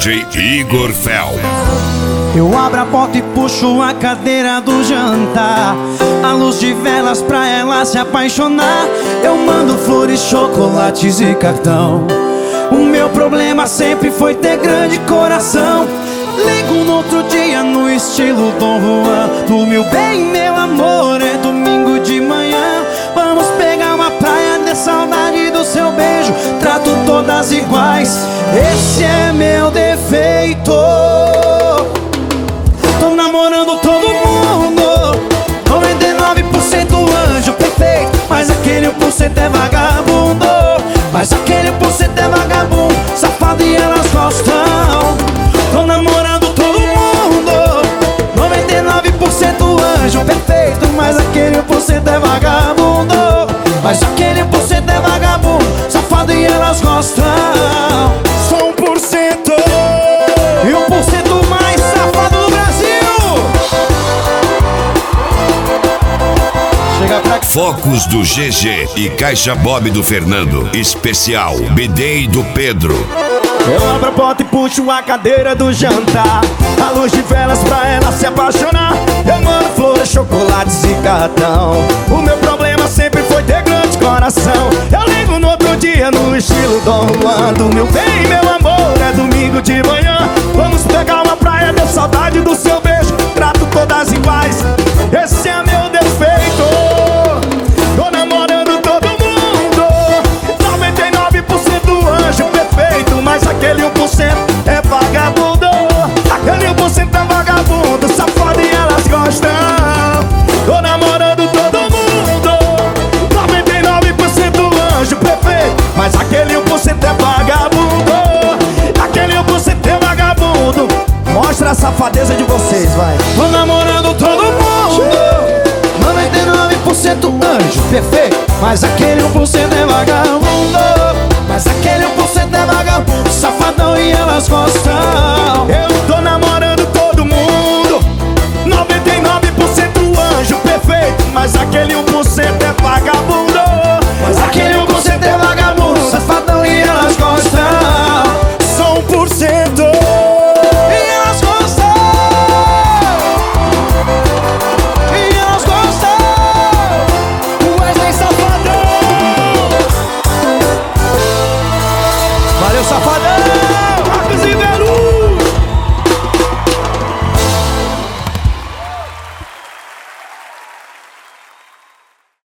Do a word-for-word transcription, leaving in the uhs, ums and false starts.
J Igor Fel. Eu abro a porta e puxo a cadeira do jantar, a luz de velas pra ela se apaixonar. Eu mando flores, chocolates e cartão. O meu problema sempre foi ter grande coração. Ligo no outro dia no estilo Dom Juan. Do meu bem, meu amor, é domingo de manhã. Vamos pegar uma praia, de saudade do seu beijo. Trato todas iguais, esse é meu defeito. Tô namorando todo mundo, noventa e nove por cento anjo perfeito, mas aquele um por cento é vagabundo. Mas aquele um por cento é vagabundo, safado e elas gostam. Tô namorando todo mundo, noventa e nove por cento anjo perfeito, mas aquele um por cento é vagabundo. Mas aquele um por cento é vagabundo, safado e elas gostam. Só um por cento e um por cento mais safado do Brasil. Chega pra cá. Focos do G G e Caixa Bob do Fernando. Especial B-Day do Pedro. Eu abro a porta e puxo a cadeira do jantar, a luz de velas pra ela se apaixonar. Eu mando flores, chocolates e cartão. O meu problema sempre foi ter grande coração. Eu ligo no outro dia no estilo Dom Juan. Do meu bem, meu amor, é domingo de manhã. Vamos pegar uma praia, de saudade do seu beijo. Trato todas iguais, esse é meu defeito. Tô namorando todo mundo, noventa e nove por cento anjo perfeito, mas aquele um por cento é vagabundo. Aquele um por cento é vagabundo, safado e elas gostam. Tô namorando todo mundo, noventa e nove por cento anjo perfeito, mas aquele um por cento é vagabundo. Aquele um por cento é vagabundo. Mostra a safadeza de vocês, vai. Tô namorando todo mundo, noventa e nove por cento anjo perfeito, mas aquele um por cento é vagabundo. Mas aquele um por cento é vagabundo, safadão e elas gostam. Eu tô namorando todo mundo, noventa e nove por cento anjo perfeito, mas aquele um por cento é